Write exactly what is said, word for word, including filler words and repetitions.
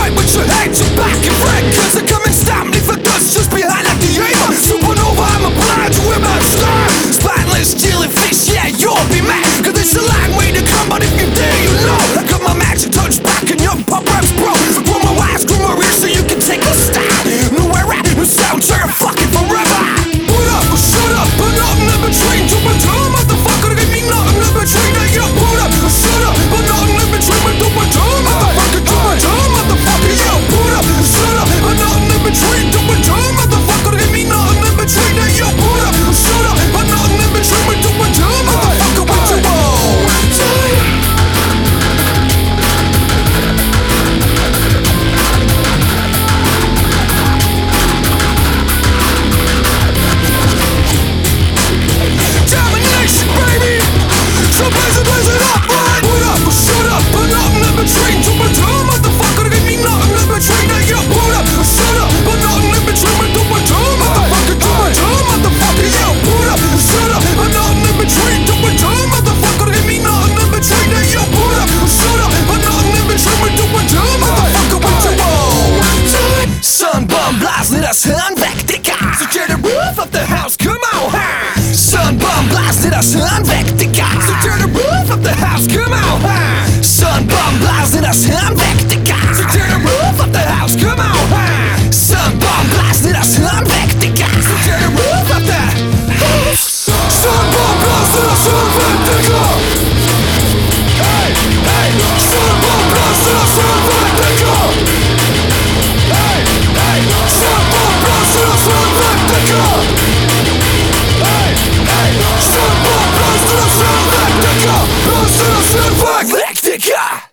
right, but your head's your back and red. Cause I come and stop me for dust just behind like the aim. Supernova, I'm a blind with my star. Spineless jellyfish, yeah, you'll be mad. Cause it's a long way to come, but if you dare, you know. I got my magic touch back and your pop raps, bro. Grow my eyes, grow my ears so you can take a style. Nowhere at, no sound, you're fucking forever. Put up or shut up, but up, never change, you've been told.